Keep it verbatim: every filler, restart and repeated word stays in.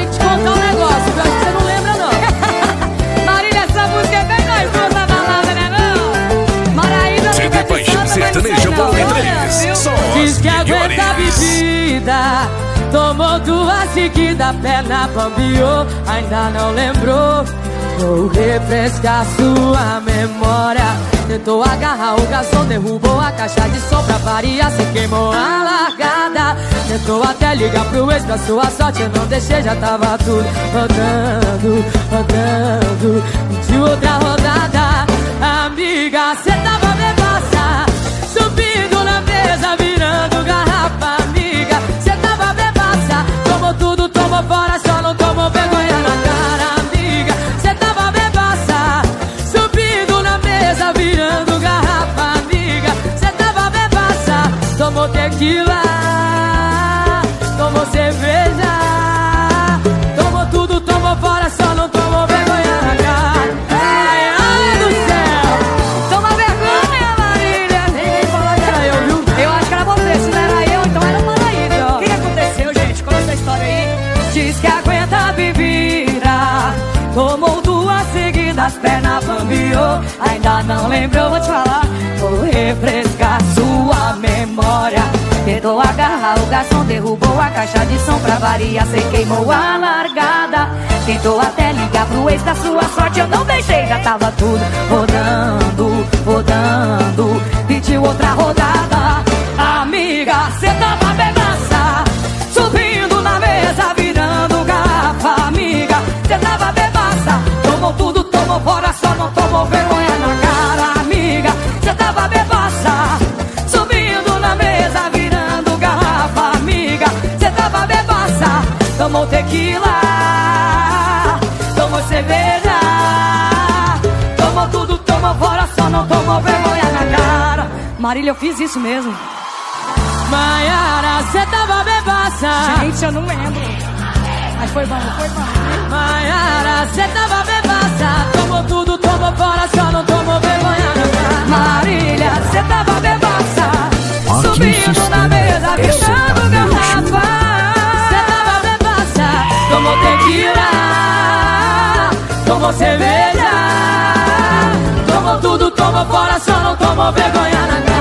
que te contar um negócio, viu? Acho que você não lembra, não. Marília, essa música é bem nós duas na balada, né, não? Maraída, C D Paixão Sertaneja Volume três. Só diz que aguenta a melhores. bebida, tomou duas seguidas, perna bambiou, ainda não lembrou. Vou refrescar sua memória. Tentou agarrar o garçom, derrubou a caixa de som pra variar, cê queimou a largada. Tentou até ligar pro ex, pra sua sorte eu não deixei, já tava tudo rodando, rodando. Pediu outra rodada. Amiga, cê tava bebaça, subindo na mesa, virando garrafa. Amiga, cê tava bebaça, tomou tudo, tomou fora, só não tomou vergonha na cara. Amiga, cê tava bebaça, subindo na mesa, virando garrafa. Amiga, cê tava bebaça, tomou tequila, tomou cerveja, tomou tudo, tomou fora, só não tomou vergonha na cara. Ai, ai do céu, toma vergonha, Marília. Ninguém falou que era eu, viu? Eu acho que era você, se não era eu, então era o Maraída. O que aconteceu, gente? Conta essa história aí. Diz que aguenta a bebida, tomou duas seguidas, perna bambiou, ainda não lembrou, vou te falar. Vou refrescar sua memória. Tentou agarrar o garçom, derrubou a caixa de som pra variar, cê queimou a largada. Tentou até ligar pro ex, da sua sorte eu não deixei, já tava tudo rodando, rodando. Pediu outra rodada. Amiga, cê tava bebaça, subindo na mesa, virando garrafa. Amiga, cê tava bebaça, tomou tudo, tomou fora, só não tomou vergonha na cara. Amiga, cê tava bebaça, subindo na mesa, virando garrafa. Amiga, cê tava bebaça, tomou tequila, tomou cerveja, tomou tudo, tomou fora, só não tomou vergonha na cara. Marília, eu fiz isso mesmo. Maiara, cê tava bebaça. Gente, eu não lembro. Mas foi bom, foi bom. Maiara, cê tava bebaça, tomou tudo, tomou fora, só não tomou vergonha na cara. Marília, cê tava bebaça, subindo na mesa, virando garrafa. Cê tava bebaça, tomou tequila, tomou cerveja, tomou tudo, tomou fora, só não tomou vergonha na cara.